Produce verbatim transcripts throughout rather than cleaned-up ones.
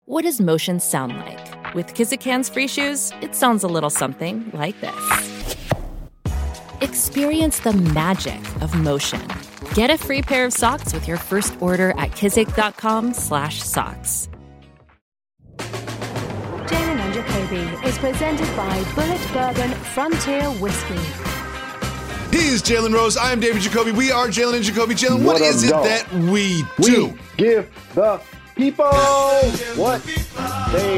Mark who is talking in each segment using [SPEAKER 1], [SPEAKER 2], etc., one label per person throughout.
[SPEAKER 1] What does motion sound like? With Kizik Hands Free Shoes, it sounds a little something like this. Experience the magic of motion. Get a free pair of socks with your first order at kizik.com slash socks.
[SPEAKER 2] Jalen and Jacoby is presented by Bullet Bourbon Frontier Whiskey.
[SPEAKER 3] He is Jalen Rose. I am David Jacoby. We are Jalen and Jacoby. Jalen, what,
[SPEAKER 4] What up,
[SPEAKER 3] is it
[SPEAKER 4] dog?
[SPEAKER 3] that we do?
[SPEAKER 4] We give the people what they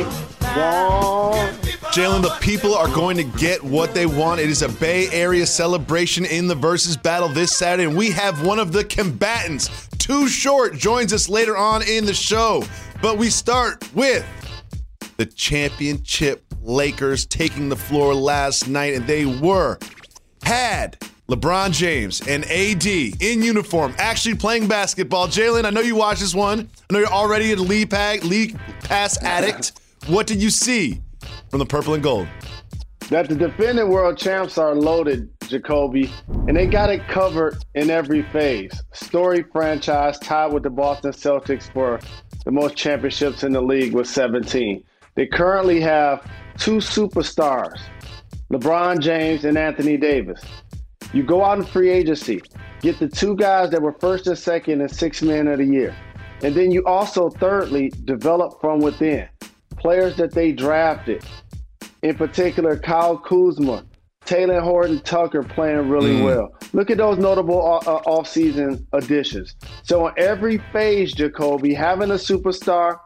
[SPEAKER 4] want.
[SPEAKER 3] Jalen, the people are going to get what they want. It is a Bay Area celebration in the Versus battle this Saturday, and we have one of the combatants, Too Short, joins us later on in the show. But we start with the championship Lakers taking the floor last night, and they were, had LeBron James and A D in uniform actually playing basketball. Jalen, I know you watched this one. I know you're already a league, pack, league pass addict. What did you see from the purple and gold?
[SPEAKER 4] That the defending world champs are loaded, Jacoby, and they got it covered in every phase. Storied franchise tied with the Boston Celtics for the most championships in the league with seventeen. They currently have two superstars, LeBron James and Anthony Davis. You go out in free agency, get the two guys that were first and second and sixth man of the year. And then you also, thirdly, develop from within. Players that they drafted, in particular, Kyle Kuzma, Taylor Horton Tucker playing really mm. well. Look at those notable uh, offseason additions. So in every phase, Jacoby, having a superstar,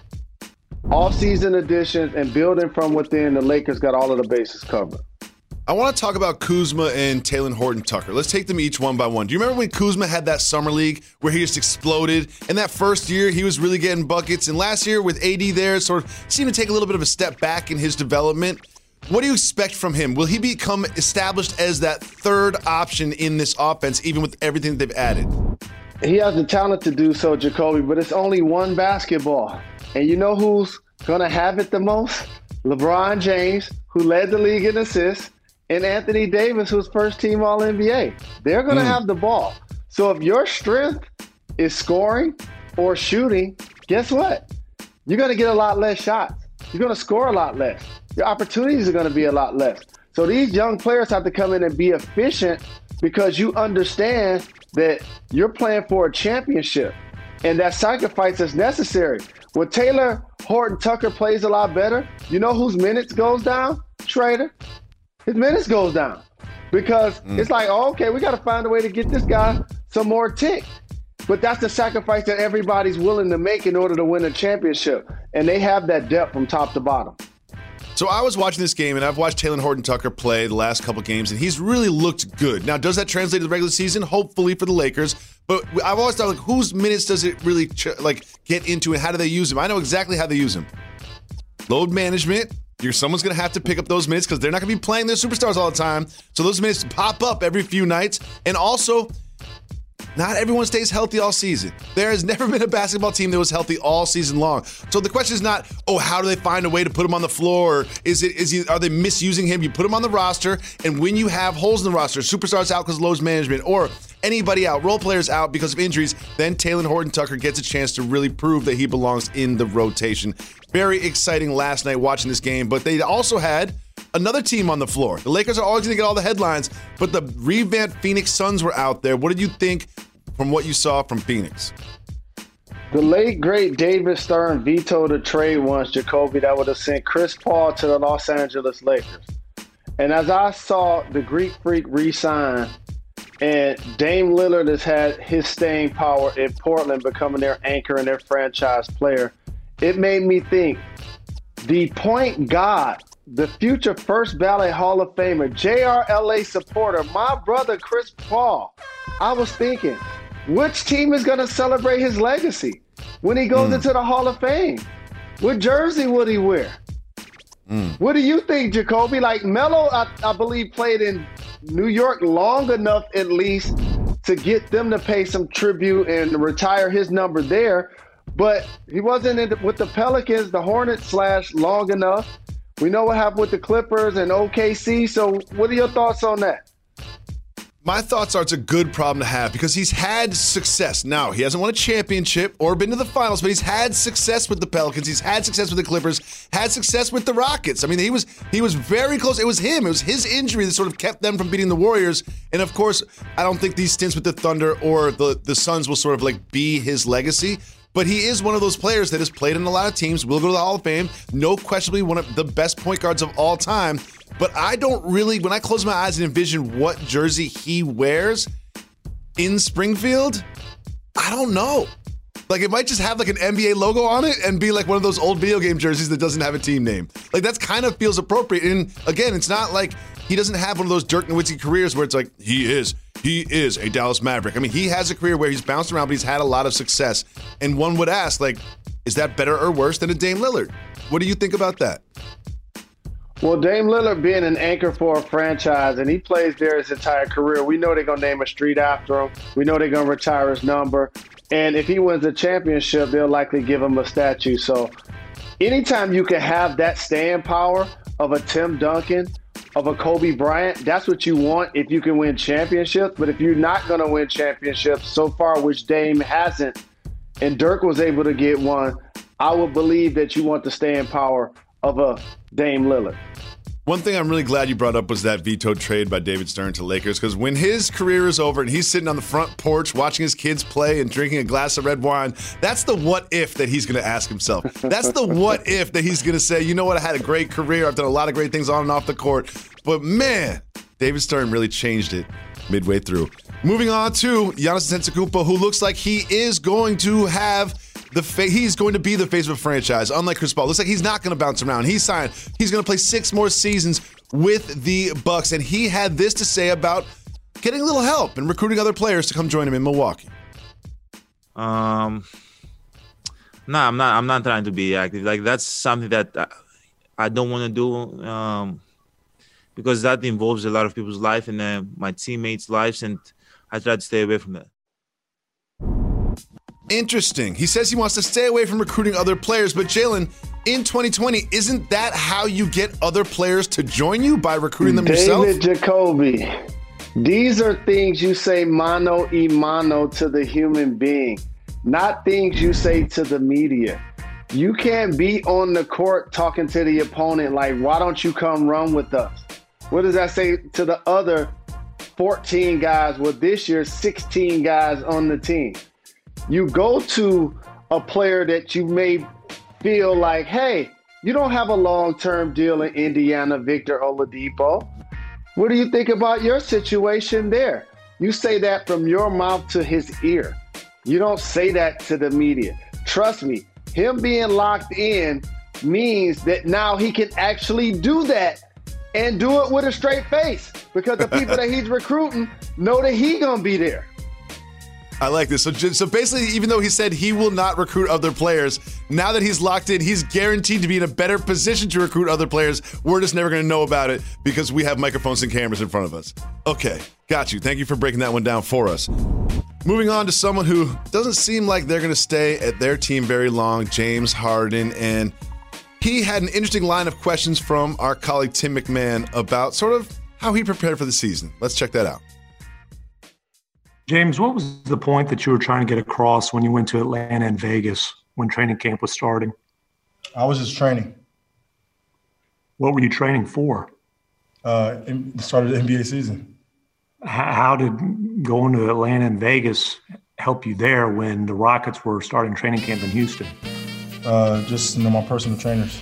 [SPEAKER 4] offseason additions, and building from within, the Lakers got all of the bases covered.
[SPEAKER 3] I want to talk about Kuzma and Taylor Horton Tucker. Let's take them each one by one. Do you remember when Kuzma had that summer league where he just exploded? And that first year, he was really getting buckets. And last year with A D there, sort of seemed to take a little bit of a step back in his development. What do you expect from him? Will he become established as that third option in this offense, even with everything that they've added?
[SPEAKER 4] He has the talent to do so, Jacoby, but it's only one basketball. And you know who's going to have it the most? LeBron James, who led the league in assists, and Anthony Davis, who's first team All N B A. They're going to mm. have the ball. So if your strength is scoring or shooting, guess what? You're going to get a lot less shots. You're going to score a lot less. Your opportunities are going to be a lot less. So these young players have to come in and be efficient because you understand that you're playing for a championship and that sacrifice is necessary. When Taylor Horton Tucker plays a lot better, you know whose minutes goes down? Schrader. His minutes goes down because mm. it's like, oh, okay, we got to find a way to get this guy some more tick. But that's the sacrifice that everybody's willing to make in order to win a championship. And they have that depth from top to bottom.
[SPEAKER 3] So I was watching this game, and I've watched Taylor Horton Tucker play the last couple games, and he's really looked good. Now, does that translate to the regular season? Hopefully for the Lakers. But I've always thought, like, whose minutes does it really like get into, and how do they use him? I know exactly how they use him. Load management. You're, someone's going to have to pick up those minutes because they're not going to be playing their superstars all the time. So those minutes pop up every few nights. And also, not everyone stays healthy all season. There has never been a basketball team that was healthy all season long. So the question is not, oh, how do they find a way to put him on the floor? Or is it is he are they misusing him? You put him on the roster, and when you have holes in the roster, superstars out because of load management, or anybody out, role players out because of injuries, then Taylor Horton Tucker gets a chance to really prove that he belongs in the rotation. Very exciting last night watching this game, but they also had another team on the floor. The Lakers are always going to get all the headlines, but the revamped Phoenix Suns were out there. What did you think from what you saw from Phoenix?
[SPEAKER 4] The late, great David Stern vetoed a trade once, Jacoby, that would have sent Chris Paul to the Los Angeles Lakers. And as I saw the Greek Freak re-sign, and Dame Lillard has had his staying power in Portland, becoming their anchor and their franchise player, it made me think, the point guard, the future first ballot Hall of Famer, J R L A supporter, my brother Chris Paul, I was thinking, which team is going to celebrate his legacy when he goes mm. into the Hall of Fame? What jersey would he wear? Mm. What do you think, Jacoby? Like, Melo, I, I believe, played in New York long enough at least to get them to pay some tribute and retire his number there. But he wasn't in the, with the Pelicans, the Hornets slash long enough. We know what happened with the Clippers and O K C. So what are your thoughts on that?
[SPEAKER 3] My thoughts are it's a good problem to have because he's had success. Now, he hasn't won a championship or been to the finals, but he's had success with the Pelicans. He's had success with the Clippers, had success with the Rockets. I mean, he was he was very close. It was him. It was his injury that sort of kept them from beating the Warriors. And, of course, I don't think these stints with the Thunder or the, the Suns will sort of like be his legacy. But he is one of those players that has played in a lot of teams, will go to the Hall of Fame, no questionably one of the best point guards of all time. But I don't really, when I close my eyes and envision what jersey he wears in Springfield, I don't know. Like, it might just have like an N B A logo on it and be like one of those old video game jerseys that doesn't have a team name. Like, that's kind of feels appropriate. And again, it's not like he doesn't have one of those Dirk Nowitzki careers where it's like, he is, he is a Dallas Maverick. I mean, he has a career where he's bounced around, but he's had a lot of success. And one would ask, like, is that better or worse than a Dame Lillard? What do you think about that?
[SPEAKER 4] Well, Dame Lillard being an anchor for a franchise, and he plays there his entire career. We know they're going to name a street after him. We know they're going to retire his number. And if he wins a championship, they'll likely give him a statue. So anytime you can have that staying power of a Tim Duncan, of a Kobe Bryant, that's what you want if you can win championships. But if you're not going to win championships so far, which Dame hasn't, and Dirk was able to get one, I would believe that you want the staying power of a Dame Lillard.
[SPEAKER 3] One thing I'm really glad you brought up was that vetoed trade by David Stern to Lakers, because when his career is over and he's sitting on the front porch watching his kids play and drinking a glass of red wine, that's the what if that he's going to ask himself. That's the what if that he's going to say, you know what, I had a great career. I've done a lot of great things on and off the court. But man, David Stern really changed it midway through. Moving on to Giannis Antetokounmpo, who looks like he is going to have The fa- he's going to be the face of a franchise, unlike Chris Paul. Looks like he's not going to bounce around. He's signed. He's going to play six more seasons with the Bucks, and he had this to say about getting a little help and recruiting other players to come join him in Milwaukee.
[SPEAKER 5] Um, no, I'm not. I'm not trying to be active. Like, that's something that I, I don't want to do, um, because that involves a lot of people's life and uh, my teammates' lives, and I try to stay away from that.
[SPEAKER 3] Interesting. He says he wants to stay away from recruiting other players, but Jalen, in twenty twenty, isn't that how you get other players to join you, by recruiting them
[SPEAKER 4] David
[SPEAKER 3] yourself?
[SPEAKER 4] David Jacoby, these are things you say mano y mano to the human being, not things you say to the media. You can't be on the court talking to the opponent like, why don't you come run with us? What does that say to the other fourteen guys, well, this year, sixteen guys on the team? You go to a player that you may feel like, hey, you don't have a long-term deal in Indiana, Victor Oladipo. What do you think about your situation there? You say that from your mouth to his ear. You don't say that to the media. Trust me, him being locked in means that now he can actually do that and do it with a straight face, because the people that he's recruiting know that he's going to be there.
[SPEAKER 3] I like this. So, so basically, even though he said he will not recruit other players, now that he's locked in, he's guaranteed to be in a better position to recruit other players. We're just never going to know about it because we have microphones and cameras in front of us. Okay, got you. Thank you for breaking that one down for us. Moving on to someone who doesn't seem like they're going to stay at their team very long, James Harden. And he had an interesting line of questions from our colleague Tim McMahon about sort of how he prepared for the season. Let's check that out.
[SPEAKER 6] James, what was the point that you were trying to get across when you went to Atlanta and Vegas when training camp was starting?
[SPEAKER 7] I was just training.
[SPEAKER 6] What were you training for?
[SPEAKER 7] Uh, the start of the N B A season.
[SPEAKER 6] How did going to Atlanta and Vegas help you there when the Rockets were starting training camp in Houston?
[SPEAKER 7] Uh, just, you know, my personal trainers.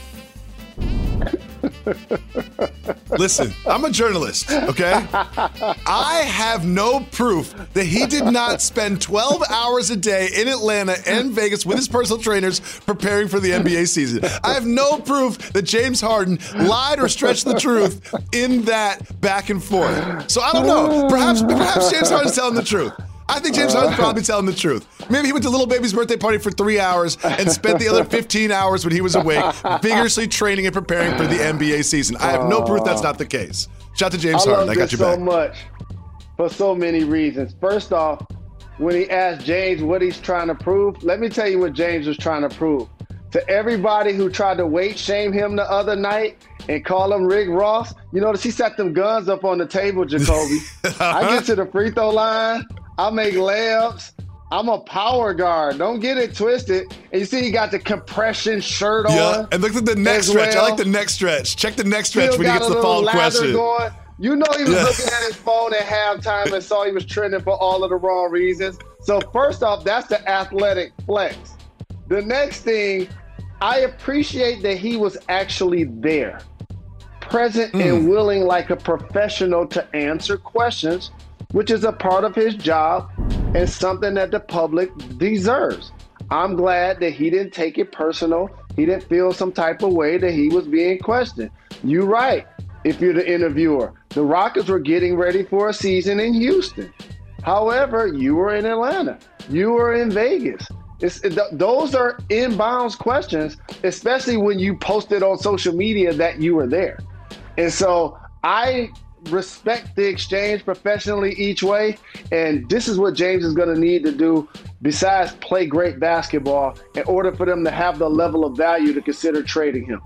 [SPEAKER 3] Listen, I'm a journalist, okay? I have no proof that he did not spend twelve hours a day in Atlanta and Vegas with his personal trainers preparing for the N B A season. I have no proof that James Harden lied or stretched the truth in that back and forth. So I don't know. Perhaps, perhaps James Harden's telling the truth. I think James Harden's probably telling the truth. Maybe he went to Little Baby's birthday party for three hours and spent the other fifteen hours when he was awake vigorously training and preparing for the N B A season. I have no proof that's not the case. Shout out to James
[SPEAKER 4] I
[SPEAKER 3] Harden.
[SPEAKER 4] love
[SPEAKER 3] I got
[SPEAKER 4] this
[SPEAKER 3] your back.
[SPEAKER 4] so much for so many reasons. First off, when he asked James what he's trying to prove, let me tell you what James was trying to prove. To everybody who tried to weight shame him the other night and call him Rick Ross. You notice he set them guns up on the table, Jacoby. I get to the free throw line. I make layups. I'm a power guard. Don't get it twisted. And you see he got the compression shirt on.
[SPEAKER 3] Yeah, and look at the neck stretch. Well. I like the neck stretch. Check the neck stretch
[SPEAKER 4] Still
[SPEAKER 3] when he gets the follow-up question.
[SPEAKER 4] Going. You know he was
[SPEAKER 3] yeah.
[SPEAKER 4] looking at his phone at halftime and saw he was trending for all of the wrong reasons. So first off, that's the athletic flex. The next thing, I appreciate that he was actually there, present mm. and willing like a professional to answer questions, which is a part of his job and something that the public deserves. I'm glad that he didn't take it personal. He didn't feel some type of way that he was being questioned. You're right. If you're the interviewer, the Rockets were getting ready for a season in Houston. However, you were in Atlanta. You were in Vegas. It's, it, those are inbounds questions, especially when you posted on social media that you were there. And so I respect the exchange professionally each way. And this is what James is going to need to do besides play great basketball in order for them to have the level of value to consider trading him.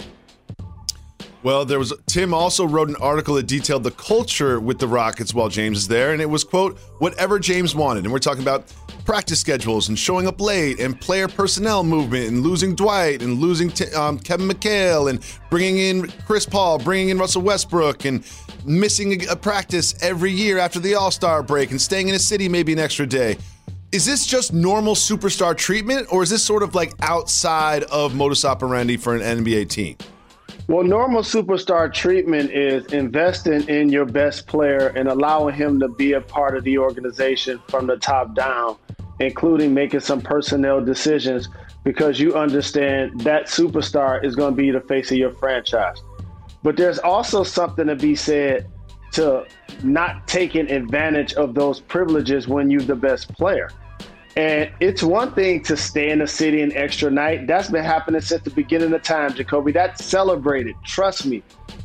[SPEAKER 3] Well, there was Tim also wrote an article that detailed the culture with the Rockets while James is there, and it was, quote, whatever James wanted. And we're talking about practice schedules and showing up late and player personnel movement and losing Dwight and losing t- um, Kevin McHale and bringing in Chris Paul, bringing in Russell Westbrook and missing a, a practice every year after the All-Star break and staying in a city maybe an extra day. Is this just normal superstar treatment, or is this sort of like outside of modus operandi for an N B A team?
[SPEAKER 4] Well, normal superstar treatment is investing in your best player and allowing him to be a part of the organization from the top down, including making some personnel decisions because you understand that superstar is going to be the face of your franchise. But there's also something to be said to not taking advantage of those privileges when you're the best player. And it's one thing to stay in the city an extra night. That's been happening since the beginning of time, Jacoby. That's celebrated. Trust me.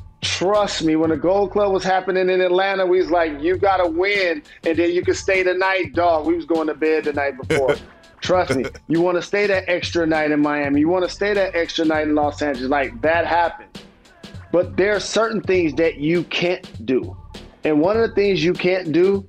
[SPEAKER 4] Trust me. When the Gold Club was happening in Atlanta, we was like, you got to win, and then you can stay the night. Dog, we was going to bed the night before. Trust me. You want to stay that extra night in Miami. You want to stay that extra night in Los Angeles. Like, that happened. But there are certain things that you can't do. And one of the things you can't do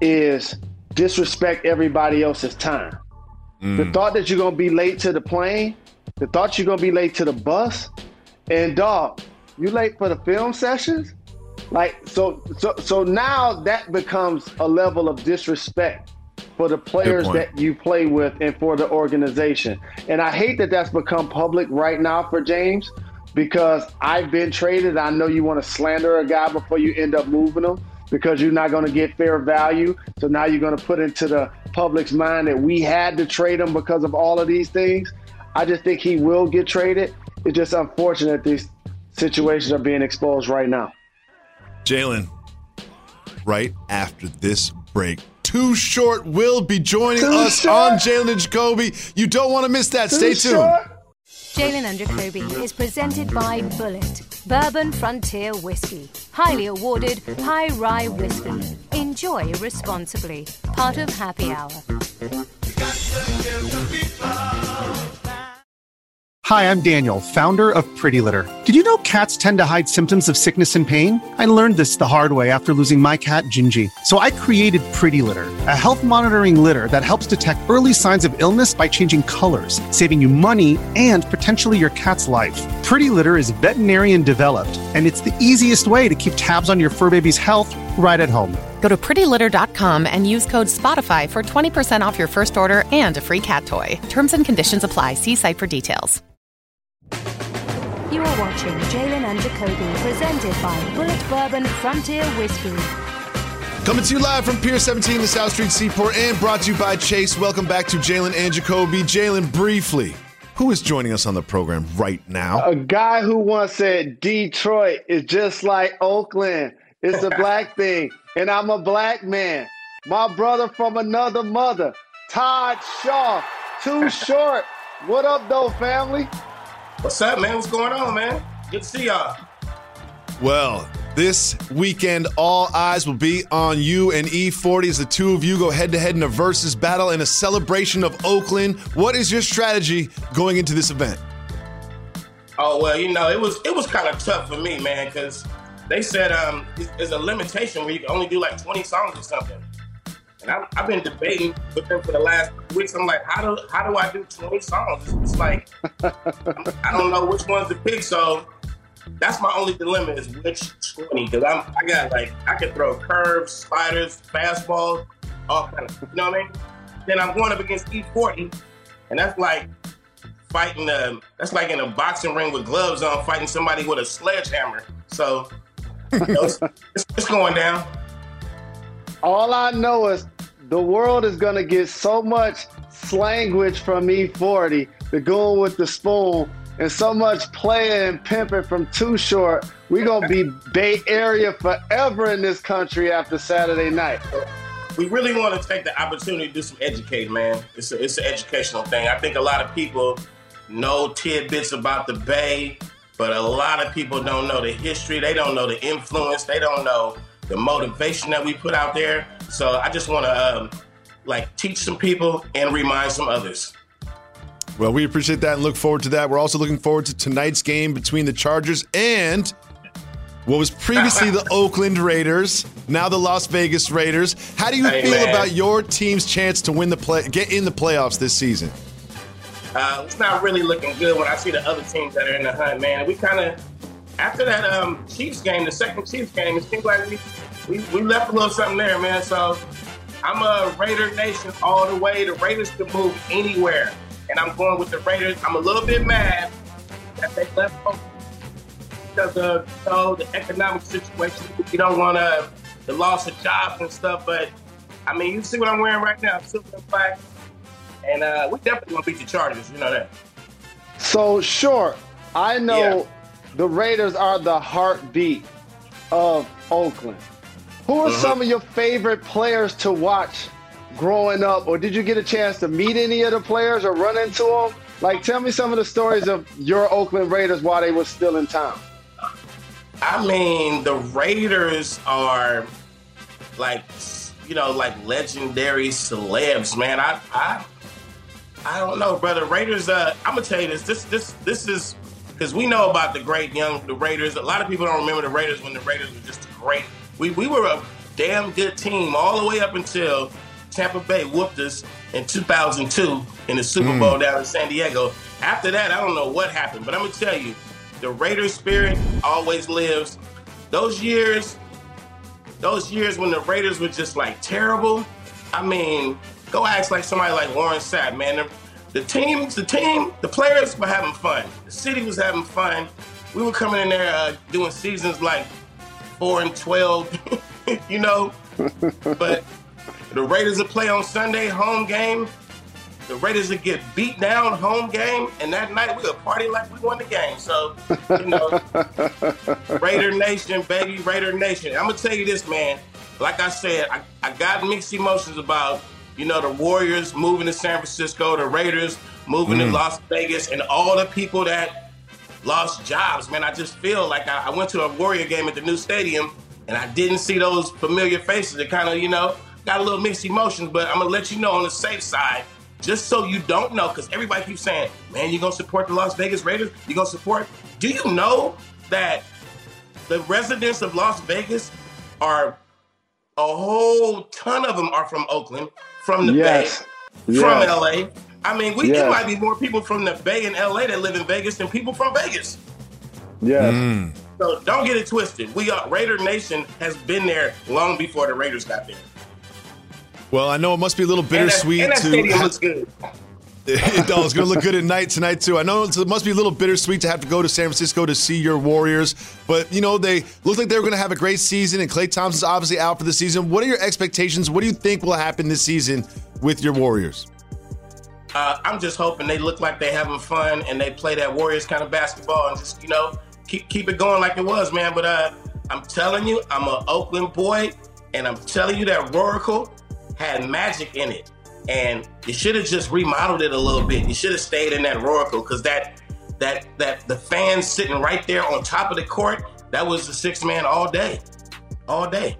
[SPEAKER 4] is disrespect everybody else's time. Mm. The thought that you're going to be late to the plane, the thought you're going to be late to the bus, and dog, you late for the film sessions? Like, so, so, so now that becomes a level of disrespect for the players that you play with and for the organization. And I hate that that's become public right now for James, because I've been traded. I know you want to slander a guy before you end up moving him, because you're not going to get fair value. So now you're going to put into the public's mind that we had to trade him because of all of these things. I just think he will get traded. It's just unfortunate these situations are being exposed right now.
[SPEAKER 3] Jalen, right after this break, Too Short will be joining Too us short. on Jalen and Jacoby. You don't want to miss that. Too Stay tuned. Short.
[SPEAKER 2] Jalen and Jacoby is presented by Bullet, Bourbon Frontier Whiskey. Highly awarded high rye whiskey. Enjoy responsibly. Part of Happy Hour.
[SPEAKER 8] Hi, I'm Daniel, founder of Pretty Litter. Did you know cats tend to hide symptoms of sickness and pain? I learned this the hard way after losing my cat, Gingy. So I created Pretty Litter, a health monitoring litter that helps detect early signs of illness by changing colors, saving you money and potentially your cat's life. Pretty Litter is veterinarian developed, and it's the easiest way to keep tabs on your fur baby's health right at home.
[SPEAKER 9] Go to pretty litter dot com and use code SPOTIFY for twenty percent off your first order and a free cat toy. Terms and conditions apply. See site for details.
[SPEAKER 2] You are watching Jalen and Jacoby, presented by Bullet Bourbon Frontier Whiskey.
[SPEAKER 3] Coming to you live from Pier seventeen, the South Street Seaport, and brought to you by Chase. Welcome back to Jalen and Jacoby. Jalen, briefly, who is joining us on the program right now?
[SPEAKER 4] A guy who once said Detroit is just like Oakland. It's a black thing, and I'm a black man. My brother from another mother, Todd Shaw. Too Short. What up, though, family?
[SPEAKER 10] What's up, man? What's going on, man? Good to see y'all.
[SPEAKER 3] Well, this weekend, all eyes will be on you and E forty as the two of you go head-to-head in a versus battle in a celebration of Oakland. What is your strategy going into this event?
[SPEAKER 10] Oh well, you know, it was it was kind of tough for me, man, because they said um, there's a limitation where you can only do like twenty songs or something. And I, I've been debating with them for the last weeks. I'm like, how do how do I do twenty songs? It's, it's like I don't know which ones to pick. So that's my only dilemma is which twenty, because I'm I got like I can throw curves, sliders, fastballs, all kind of, you know what I mean? Then I'm going up against E forty, and that's like fighting a, that's like in a boxing ring with gloves on, fighting somebody with a sledgehammer. So you know, it's, it's, it's going down.
[SPEAKER 4] All I know is the world is gonna get so much slanguage from E forty, the going with the spoon, and so much playing and pimping from Too Short. We're gonna be Bay Area forever in this country after Saturday night.
[SPEAKER 10] We really want to take the opportunity to do some educating, man. It's a, it's an educational thing. I think a lot of people know tidbits about the Bay, but a lot of people don't know the history. They don't know the influence. They don't know the motivation that we put out there. So I just want to um, like teach some people and remind some others.
[SPEAKER 3] Well, we appreciate that and look forward to that. We're also looking forward to tonight's game between the Chargers and what was previously the Oakland Raiders, now the Las Vegas Raiders. How do you
[SPEAKER 10] hey,
[SPEAKER 3] feel
[SPEAKER 10] man.
[SPEAKER 3] about your team's chance to win the play, get in the playoffs this season?
[SPEAKER 10] Uh, it's not really looking good when I see the other teams that are in the hunt, man. We kind of, after that um, Chiefs game, the second Chiefs game, it seems like we, we we left a little something there, man. So I'm a Raider Nation all the way. The Raiders can move anywhere, and I'm going with the Raiders. I'm a little bit mad that they left because of you know, the economic situation. You don't want to the loss of jobs and stuff, but I mean, you see what I'm wearing right now, silver and black, and uh, we definitely gonna beat the Chargers. You know that.
[SPEAKER 4] So sure, I know
[SPEAKER 10] Yeah.
[SPEAKER 4] the Raiders are the heartbeat of Oakland. Who are
[SPEAKER 10] Mhm.
[SPEAKER 4] some of your favorite players to watch growing up, or did you get a chance to meet any of the players or run into them? Like, tell me some of the stories of your Oakland Raiders while they were still in town.
[SPEAKER 10] I mean, the Raiders are like, you know, like legendary celebs, man. I, I, I don't know, brother. Raiders. Uh, I'm gonna tell you this. This, this, this is because we know about the great young the Raiders. A lot of people don't remember the Raiders when the Raiders were just great. We, we were a damn good team all the way up until Tampa Bay whooped us in two thousand two in the Super Bowl down in San Diego. After that, I don't know what happened, but I'm gonna tell you, the Raiders spirit always lives. Those years, those years when the Raiders were just like terrible. I mean, go ask like somebody like Warren Sapp, man. The, the teams, the team, the players were having fun. The city was having fun. We were coming in there uh, doing seasons like four and twelve, you know. But the Raiders would play on Sunday, home game. The Raiders would get beat down, home game, and that night we would party like we won the game. So, you know, Raider Nation, baby, Raider Nation. I'm gonna tell you this, man. Like I said, I, I got mixed emotions about, you know, the Warriors moving to San Francisco, the Raiders moving mm. to Las Vegas, and all the people that lost jobs, man. I just feel like I, I went to a Warrior game at the new stadium, and I didn't see those familiar faces. It kind of, you know, got a little mixed emotions, but I'm going to let you know on the safe side, just so you don't know, because everybody keeps saying, man, you going to support the Las Vegas Raiders? You going to support? Do you know that the residents of Las Vegas are, a whole ton of them are from Oakland, from the
[SPEAKER 4] Yes.
[SPEAKER 10] Bay,
[SPEAKER 4] Yes.
[SPEAKER 10] from L A. I mean, we
[SPEAKER 4] Yes.
[SPEAKER 10] it might be more people from the Bay and L A that live in Vegas than people from Vegas.
[SPEAKER 4] Yes.
[SPEAKER 10] So don't get it twisted. We are Raider Nation has been there long before the Raiders got there.
[SPEAKER 3] Well, I know it must be a little
[SPEAKER 10] And that,
[SPEAKER 3] bittersweet
[SPEAKER 10] and that
[SPEAKER 3] to.
[SPEAKER 10] stadium looks good.
[SPEAKER 3] It does. It's going to look good at night tonight, too. I know it must be a little bittersweet to have to go to San Francisco to see your Warriors, but, you know, they look like they were going to have a great season, and Klay Thompson's obviously out for the season. What are your expectations? What do you think will happen this season with your Warriors?
[SPEAKER 10] Uh, I'm just hoping they look like they're having fun and they play that Warriors kind of basketball and just, you know, keep keep it going like it was, man. But uh, I'm telling you, I'm an Oakland boy, and I'm telling you that Roracle had magic in it. And you should have just remodeled it a little bit. You should have stayed in that Roracle, because that that that the fans sitting right there on top of the court, that was the sixth man all day, all day.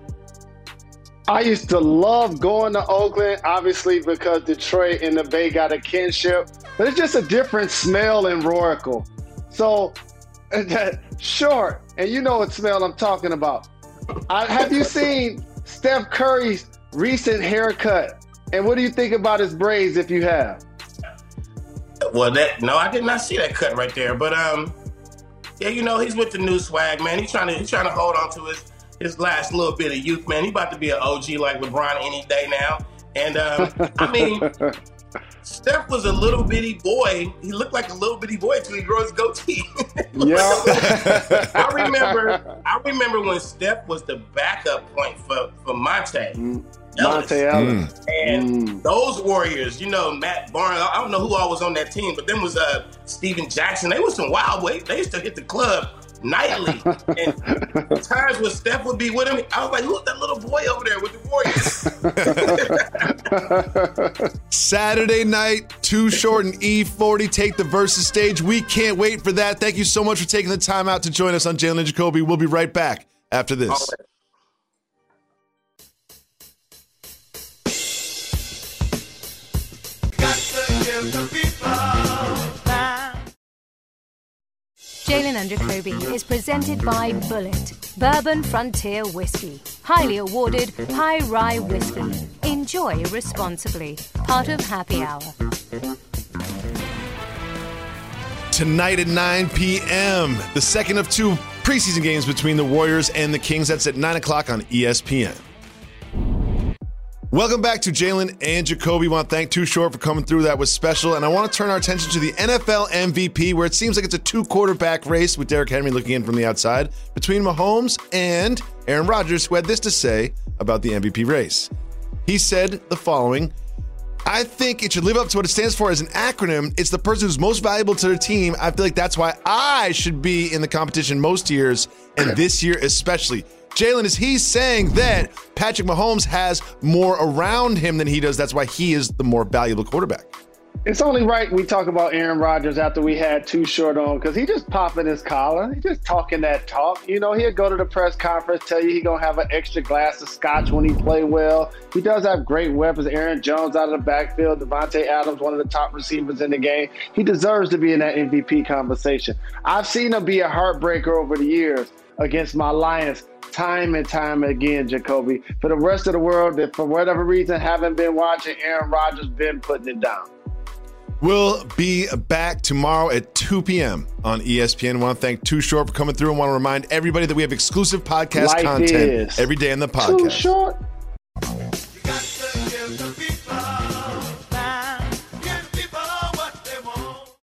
[SPEAKER 4] I used to love going to Oakland, obviously because Detroit and the Bay got a kinship, but it's just a different smell in Roracle. So Short, and you know what smell I'm talking about. I, have you seen Steph Curry's recent haircut? And what do you think about his braids if you have?
[SPEAKER 10] Well, that no, I did not see that cut right there. But um, yeah, you know, he's with the new swag, man. He's trying to he's trying to hold on to his his last little bit of youth, man. He about to be an O G like LeBron any day now. And um, I mean, Steph was a little bitty boy. He looked like a little bitty boy until he grew his goatee.
[SPEAKER 4] Yeah.
[SPEAKER 10] I remember I remember when Steph was the backup point for, for Monte.
[SPEAKER 4] Mm. Monte Ellis.
[SPEAKER 10] Mm. And mm. those Warriors, you know, Matt Barnes, I don't know who all was on that team, but then was uh, Steven Jackson. They was some wild boys. They used to hit the club nightly. And the times when Steph would be with him, I was like, who's that little boy over there with the Warriors?
[SPEAKER 3] Saturday night, Too Short and E forty take the Versus stage. We can't wait for that. Thank you so much for taking the time out to join us on Jalen and Jacoby. We'll be right back after this.
[SPEAKER 2] Jalen and Jacoby is presented by Bullet, Bourbon Frontier Whiskey. Highly awarded, high rye whiskey. Enjoy responsibly. Part of Happy Hour.
[SPEAKER 3] Tonight at nine p.m., the second of two preseason games between the Warriors and the Kings. That's at nine o'clock on E S P N. Welcome back to Jalen and Jacoby. I want to thank Too Short for coming through. That was special. And I want to turn our attention to the N F L M V P, where it seems like it's a two-quarterback race with Derrick Henry looking in from the outside between Mahomes and Aaron Rodgers, who had this to say about the M V P race. He said the following: I think it should live up to what it stands for as an acronym. It's the person who's most valuable to their team. I feel like that's why I should be in the competition most years, and this year especially. Jalen, is he saying that Patrick Mahomes has more around him than he does? That's why he is the more valuable quarterback.
[SPEAKER 4] It's only right we talk about Aaron Rodgers after we had Too Short on, because he just popping his collar. He just talking that talk. You know, he'll go to the press conference, tell you he going to have an extra glass of scotch when he play well. He does have great weapons. Aaron Jones out of the backfield. Devontae Adams, one of the top receivers in the game. He deserves to be in that M V P conversation. I've seen him be a heartbreaker over the years against my Lions time and time again, Jacoby. For the rest of the world that for whatever reason haven't been watching, Aaron Rodgers been putting it down.
[SPEAKER 3] We'll be back tomorrow at two p.m. on E S P N. I want to thank Too Short for coming through and want to remind everybody that we have exclusive podcast
[SPEAKER 4] Life
[SPEAKER 3] content
[SPEAKER 4] is
[SPEAKER 3] every day in the podcast.
[SPEAKER 4] Too Short.